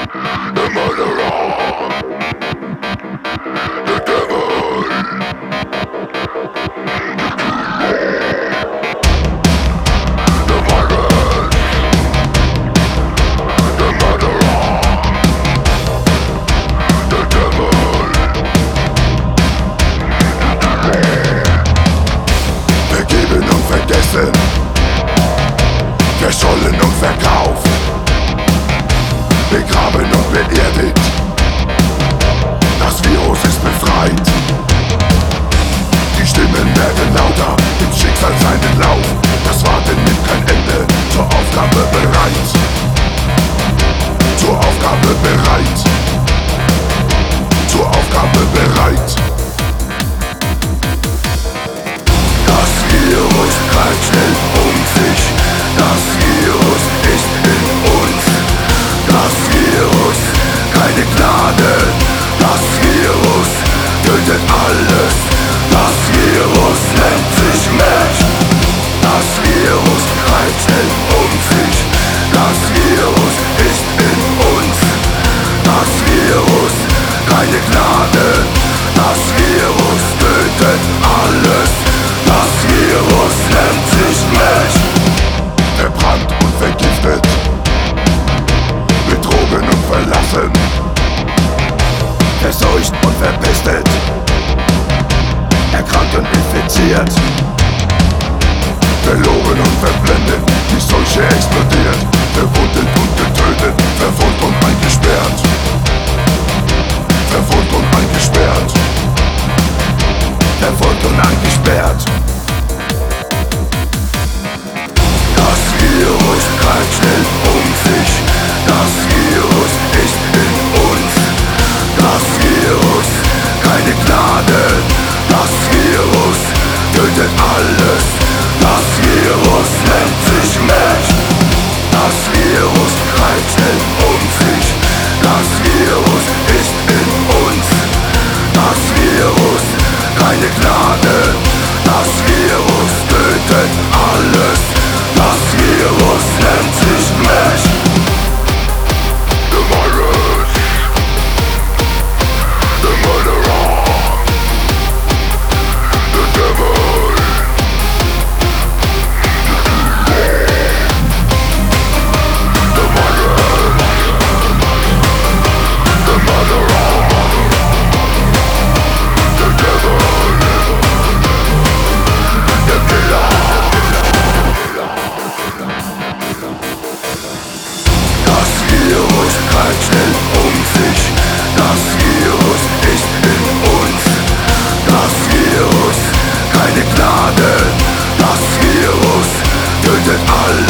the murderer, the devil, the virus, the murderer, the devil. Vergeben und vergessen, verschollen und verkauft, begraben und beerdigt. Das Virus ist befreit. Die Stimmen werden lauter, im Schicksal seinen Lauf. Das Warten nimmt kein Ende, zur Aufgabe bereit. Zur Aufgabe bereit. Zur Aufgabe bereit. Das Virus greift schnell um sich. Das Virus ist in uns. Das Virus, keine Gnade. Das Virus tötet alles. Das Virus nennt sich Mensch. Das Virus greift schnell um sich. Das Virus ist in uns. Das Virus, keine Gnade. Das Virus tötet alles. Das Virus nennt sich Mensch. Verbrannt und vergiftet, betrogen und verlassen, verseucht und verpestet, erkrankt und infiziert, verloren und verblendet, die Seuche explodiert, verwundet und getötet, verfolgt und eingesperrt, verfolgt und eingesperrt, verfolgt und eingesperrt. Das Virus greift schnell um sich. Das Virus ist in uns. Das Virus, keine Gnade. Das Virus tötet alles. Das Virus nennt sich Mensch. Das Virus greift schnell um sich. Das Virus ist in uns. Das Virus, keine Gnade. Das Virus tötet alles. Das Virus nennt sich Mensch. The virus, the murderer, the devil, the virus, the murderer, the devil, the killer. Das Virus greift schnell um sich. Das Virus ist in uns. Das Virus, keine Gnade. Das Virus tötet alles.